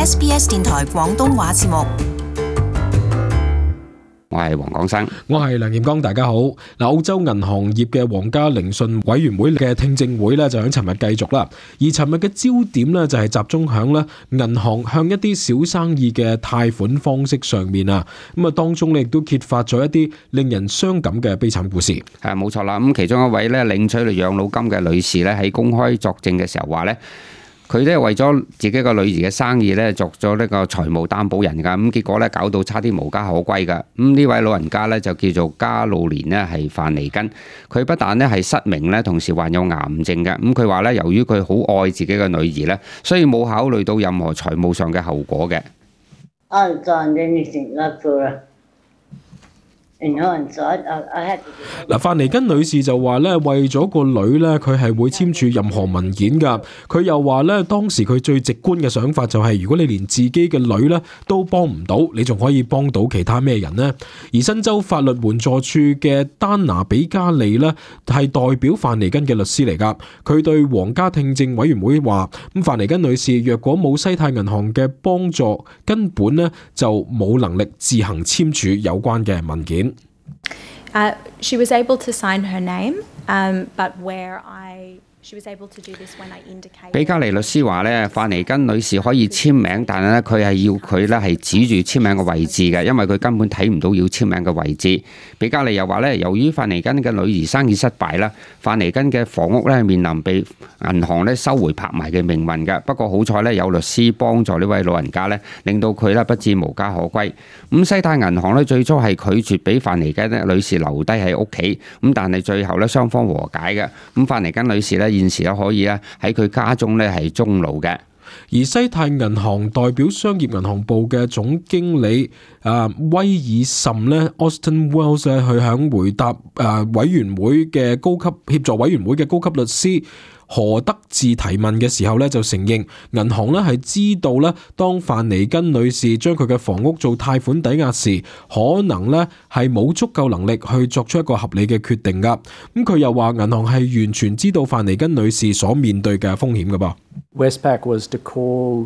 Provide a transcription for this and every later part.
SBS 電台廣東話節目。 我係黃廣生， 我係梁劍剛，大家好。澳洲銀行業嘅皇家聆訊委員會嘅聽證會咧就喺尋日繼續啦。而尋日嘅焦點咧就係集中響咧銀行向一啲小生意嘅貸款方式上面啊。咁啊當中咧亦都揭發咗一啲令人傷感嘅悲慘故事。 係冇錯啦。咁其中一位咧領取養老金嘅女士咧喺公開作證嘅時候話咧，佢咧為咗自己個女兒嘅生意咧作咗呢個財務擔保人㗎，咁結果咧搞到差啲無家可歸㗎。咁呢位老人家咧就叫做加路連咧係范尼根，佢不但咧係失明咧，同時患有癌症嘅。咁佢話咧，由於佢好愛自己嘅女兒咧，所以冇考慮到任何財務上嘅後果嘅。 范尼根女士就話咧，為咗個女咧，佢係會簽署任何文件噶。佢又話咧，當時佢最直觀嘅想法就係，如果你連自己嘅女咧都幫唔到，你仲可以幫到其他咩人呢？而新州法律援助處嘅丹拿比加利咧係代表范尼根嘅律師嚟噶。佢對皇家聽證委員會話：咁范尼根女士若果冇西太銀行嘅幫助，根本咧就冇能力自行簽署有關嘅文件。 She was able to sign her name, but she was able to do this when I indicated. 比加利律師話咧，范尼根女士可以簽名，但係咧佢係要佢咧係指住簽名嘅位置嘅，因為佢根本睇唔到要簽名嘅位置。比加利又話咧，由於范尼根嘅女兒生意失敗啦，范尼根嘅房屋咧面臨被銀行咧收回拍賣嘅命運嘅。不過好彩咧有律師幫助呢位老人家咧，令到佢咧不至無家可歸。咁西太銀行咧最初係拒絕俾范尼根女士留低喺屋企，咁但係最後咧雙方和解嘅。咁范尼根女士咧現時咧可以咧喺佢家中咧係終老嘅。 而西太銀行代表商業銀行部嘅總經理威爾什咧 Austin Wells 咧，佢響回答委員會嘅高級協助委員會嘅高級律師何德志提問嘅時候咧，就承認銀行咧係知道咧，當范尼根女士將佢嘅房屋做貸款抵押時，可能咧係冇足夠能力去作出一個合理嘅決定噶。咁佢又話銀行係完全知道范尼根女士所面對嘅風險噶噃。 Westpac was to call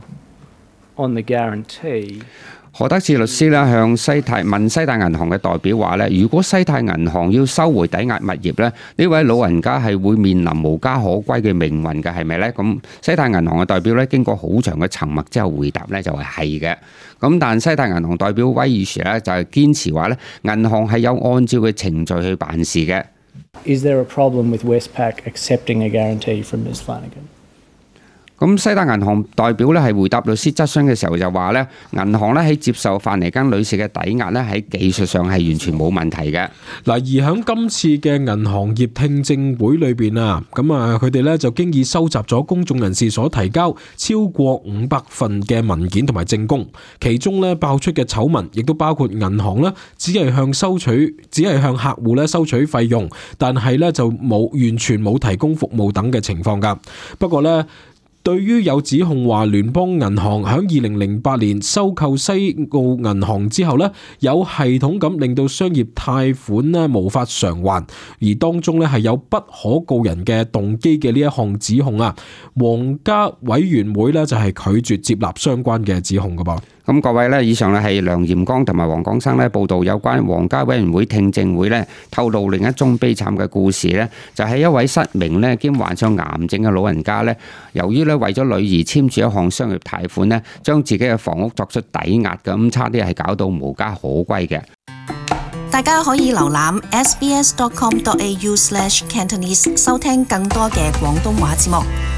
on the guarantee. 何德志律師咧向西太銀行嘅代表話咧，如果西太銀行要收回抵押物業咧，呢位老人家係會面臨無家可歸嘅命運嘅，係咪咧？咁西太銀行嘅代表咧經過好長嘅沉默之後回答咧就係嘅。咁但西太銀行代表威爾士咧就係堅持話咧，銀行係有按照嘅程序去辦事嘅。 Is there a problem with Westpac accepting a guarantee from Ms. Flanagan? 咁西太銀行代表咧係回答律師質詢嘅時候就話咧，銀行咧喺接受范尼根女士嘅抵押咧喺技術上係完全冇問題嘅。 嗱，而喺今次嘅銀行業聽證會裏邊啊，佢哋咧就經已收集咗公眾人士所提交超過500份嘅文件同埋證供，其中咧爆出嘅醜聞亦都包括銀行咧只係向客戶咧收取費用，但係咧就完全冇提供服務等嘅情況㗎。不過咧，對於有指控話聯邦銀行喺2008年收購西澳銀行之後咧，有系統咁令到商業貸款咧無法償還，而當中咧係有不可告人嘅動機嘅呢一項指控啊，皇家委員會咧就係拒絕接納相關嘅指控㗎噃。 咁各位咧，以上咧係梁炎光同埋黃廣生咧報道有關皇家委員會聽證會咧透露另一宗悲慘嘅故事咧，就係一位失明咧兼患上癌症嘅老人家咧，由於咧為咗女兒簽署一項商業貸款咧，將自己嘅房屋作出抵押嘅，咁差啲係搞到無家可歸嘅。 大家可以瀏覽 sbs.com.au/Cantonese 收聽更多嘅廣東話節目。